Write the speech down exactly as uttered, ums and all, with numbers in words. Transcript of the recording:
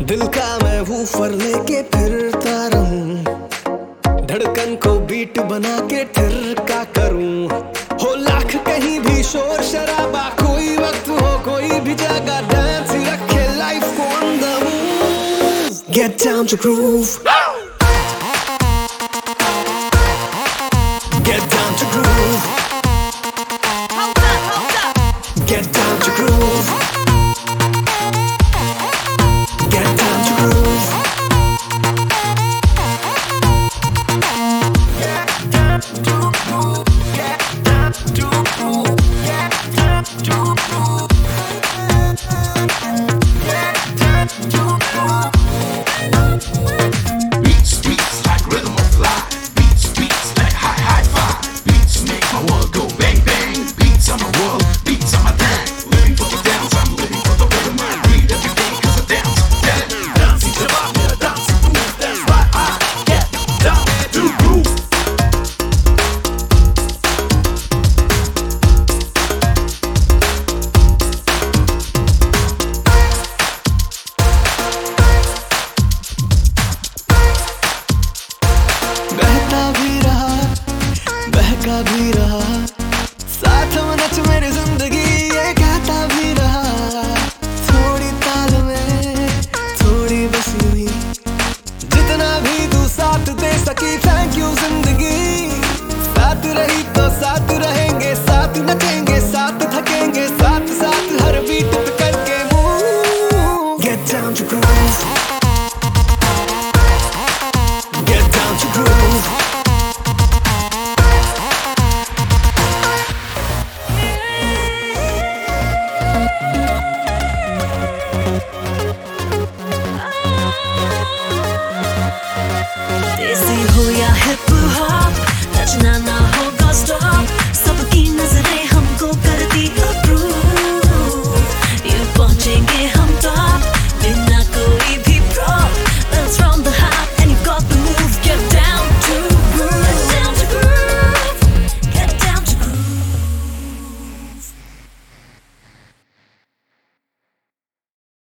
दिल का मैं वूफर लेके फिरता रहूं, धड़कन को बीट बना के ठिरका करूं। हो लाख कहीं भी शोर शराबा, कोई वक्त हो कोई भी जगह, डांस ही रखे लाइफ को on the move. Get down to groove. Get down to groove. Hold up, hold up. Get down to groove. Get down to groove. Get down to groove. Get down to groove. Get down to groove. Get down to groove. Beats, beats like rhythm of life. Beats, beats like high, high five. Beats make my world go bang, bang. Beats are my world, beats are my thing. Living for the dance, I'm living for the rhythm. I breathe every day cause I dance. Get it? Dancing to my beat, dancing to move. That's why I get down to groove. बहता भी रहा, बहका भी रहा, साथ में नच मेरी जिंदगी ये कहता भी रहा। थोड़ी ताल में थोड़ी बस यूं ही, जितना भी तू साथ दे सकी थैंक यू जिंदगी। साथ रही तो साथ रहेंगे, साथ नचेंगे, साथ थकेंगे, साथ साथ हर बीट पे करके move. Get down to groove. Get down to groove. देसी हो या हिप हॉप, नचना ना हो